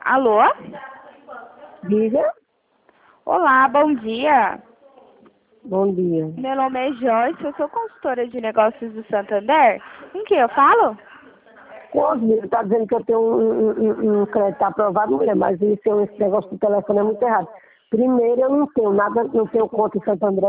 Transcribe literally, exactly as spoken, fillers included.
Alô? Diga. Olá, bom dia. Bom dia. Meu nome é Joyce, eu sou consultora de negócios do Santander. Com quem eu falo? Quando está dizendo que eu tenho um, um, um crédito aprovado, mulher, mas esse, esse negócio do telefone é muito errado. Primeiro, eu não tenho nada, não tenho conta em Santo André.